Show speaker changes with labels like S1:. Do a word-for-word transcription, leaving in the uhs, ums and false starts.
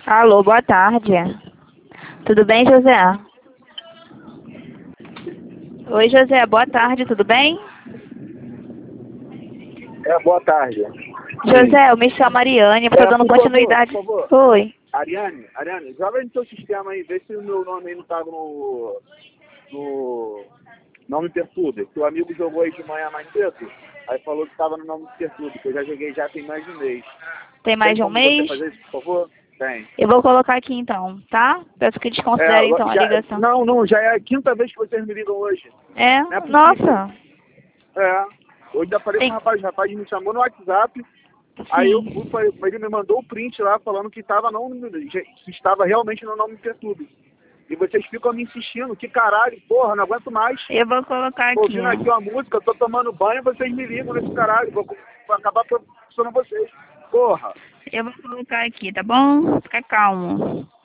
S1: Alô, boa tarde. Tudo bem, José? Oi, José, boa tarde, tudo bem?
S2: É, boa tarde.
S1: José, eu me chamo Ariane, estou
S2: É,
S1: dando
S2: por
S1: continuidade.
S2: favor, por favor.
S1: Oi.
S2: Ariane, Ariane, joga no teu sistema aí, vê se o meu nome aí não tava no. no. Nome Pertudo. Que o amigo jogou aí de manhã mais cedo, aí falou que tava no nome Pertudo, que eu já joguei já tem mais de um mês.
S1: Tem mais
S2: Tem
S1: de um
S2: como você
S1: mês?
S2: fazer isso, por favor? Tem.
S1: Eu vou colocar aqui então, tá? Peço que desconsidere então
S2: É,
S1: a
S2: já,
S1: ligação.
S2: não, não, já é a quinta vez que vocês me ligam hoje.
S1: É?
S2: Não é possível.
S1: Nossa.
S2: É. Hoje ainda falei com
S1: Tem...
S2: o rapaz, o rapaz me chamou no WhatsApp. Aí eu fui,
S1: Sim.
S2: pra- ele me mandou o print lá falando que estava não, que estava realmente no nome Pertudo. E vocês ficam me insistindo, que caralho, porra, não aguento mais.
S1: Eu vou colocar
S2: Tô
S1: aqui.
S2: ouvindo aqui uma música, tô tomando banho, vocês me ligam nesse caralho, vou, vou acabar funcionando vocês. Porra.
S1: Eu vou colocar aqui, tá bom? Fica calmo.